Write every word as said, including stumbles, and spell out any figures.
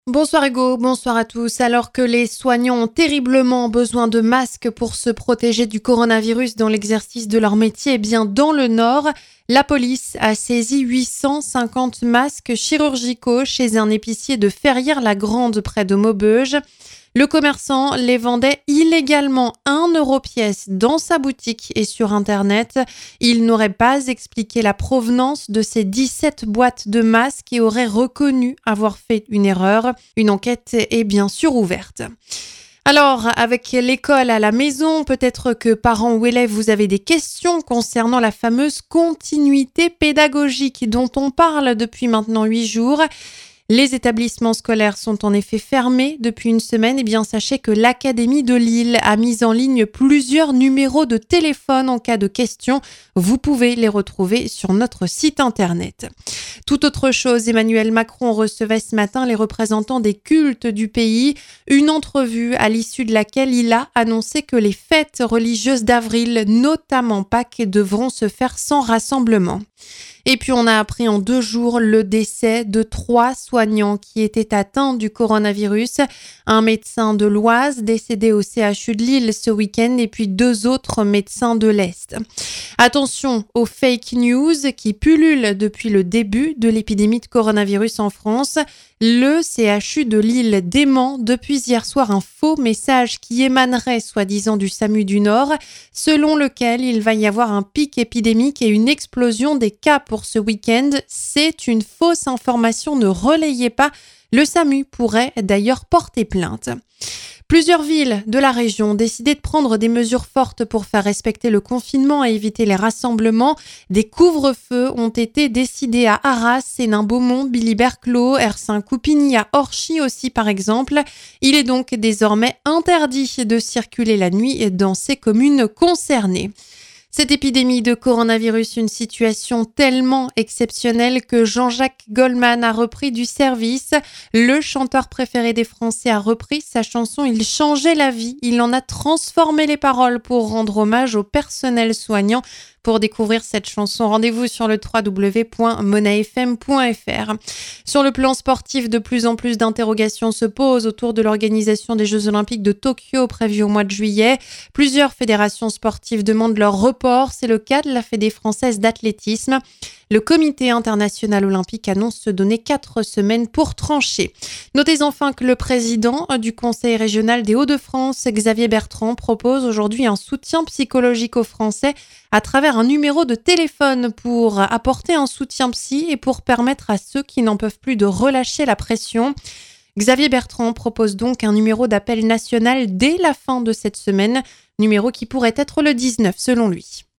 Bonsoir Hugo, bonsoir à tous. Alors que les soignants ont terriblement besoin de masques pour se protéger du coronavirus dans l'exercice de leur métier, eh bien dans le Nord, la police a saisi huit cent cinquante masques chirurgicaux chez un épicier de Ferrières-la-Grande près de Maubeuge. Le commerçant les vendait illégalement un euro pièce dans sa boutique et sur Internet. Il n'aurait pas expliqué la provenance de ces dix-sept boîtes de masques et aurait reconnu avoir fait une erreur. Une enquête est bien sûr ouverte. Alors, avec l'école à la maison, peut-être que parents ou élèves, vous avez des questions concernant la fameuse continuité pédagogique dont on parle depuis maintenant huit jours. Les établissements scolaires sont en effet fermés depuis une semaine. Eh bien, sachez que l'Académie de Lille a mis en ligne plusieurs numéros de téléphone en cas de questions. Vous pouvez les retrouver sur notre site internet. Tout autre chose, Emmanuel Macron recevait ce matin les représentants des cultes du pays. Une entrevue à l'issue de laquelle il a annoncé que les fêtes religieuses d'avril, notamment Pâques, devront se faire sans rassemblement. Et puis on a appris en deux jours le décès de trois soignants qui étaient atteints du coronavirus. Un médecin de l'Oise décédé au C H U de Lille ce week-end et puis deux autres médecins de l'Est. Attention aux fake news qui pullulent depuis le début de l'épidémie de coronavirus en France. Le C H U de Lille dément depuis hier soir un faux message qui émanerait soi-disant du SAMU du Nord, selon lequel il va y avoir un pic épidémique et une explosion des cas pour ce week-end. C'est une fausse information, ne relayez pas. Le SAMU pourrait d'ailleurs porter plainte. Plusieurs villes de la région ont décidé de prendre des mesures fortes pour faire respecter le confinement et éviter les rassemblements. Des couvre-feux ont été décidés à Arras, Hénin-Beaumont, Billy-Berclos, Ersin-Coupigny, à Orchy aussi par exemple. Il est donc désormais interdit de circuler la nuit dans ces communes concernées. Cette épidémie de coronavirus, une situation tellement exceptionnelle que Jean-Jacques Goldman a repris du service. Le chanteur préféré des Français a repris sa chanson « Il changeait la vie ». Il en a transformé les paroles pour rendre hommage au personnel soignant. Pour découvrir cette chanson, rendez-vous sur le w w w point mona f m point f r. Sur le plan sportif, de plus en plus d'interrogations se posent autour de l'organisation des Jeux Olympiques de Tokyo prévus au mois de juillet. Plusieurs fédérations sportives demandent leur report. C'est le cas de la Fédé française d'athlétisme. Le Comité international olympique annonce se donner quatre semaines pour trancher. Notez enfin que le président du Conseil régional des Hauts-de-France, Xavier Bertrand, propose aujourd'hui un soutien psychologique aux Français à travers un numéro de téléphone pour apporter un soutien psy et pour permettre à ceux qui n'en peuvent plus de relâcher la pression. Xavier Bertrand propose donc un numéro d'appel national dès la fin de cette semaine, numéro qui pourrait être le dix-neuf selon lui.